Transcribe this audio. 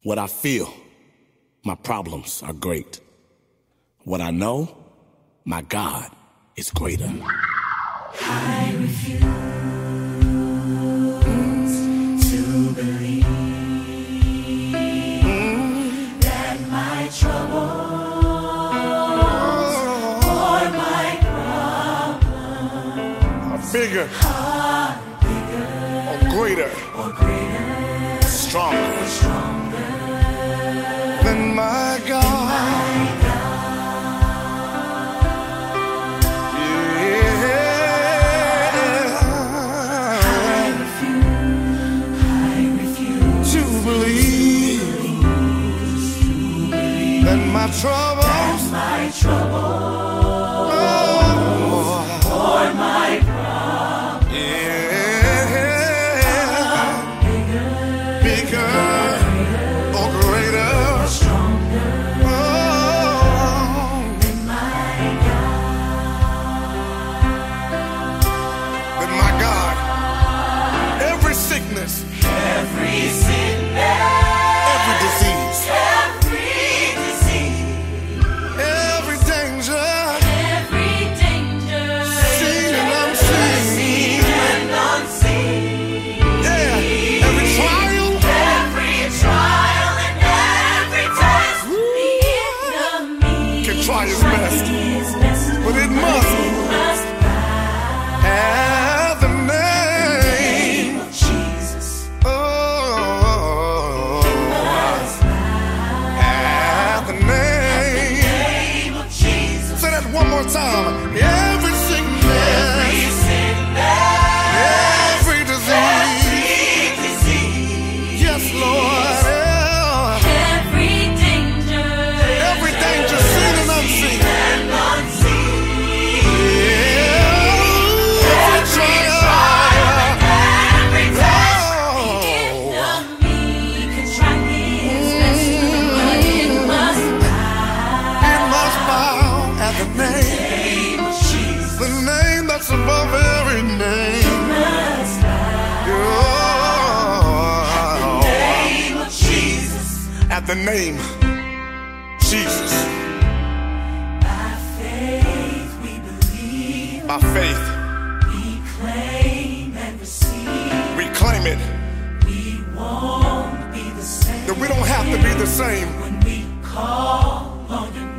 What I feel, my problems are great. What I know, my God is greater. I refuse to believe that my troubles or my problems Are bigger, or greater, stronger than my God. My troubles, or my problems, bigger or greater, stronger than my God. Every sickness, every disease, try his best, but it must have the name of Jesus. Oh, have the name of Jesus. Say that one more time. Every sickness, every disease, yes, Lord. Above every name, at the name Jesus. By faith we believe. By faith we claim and receive. We claim it. We won't be the same. That we don't have to be the same when we call on your name.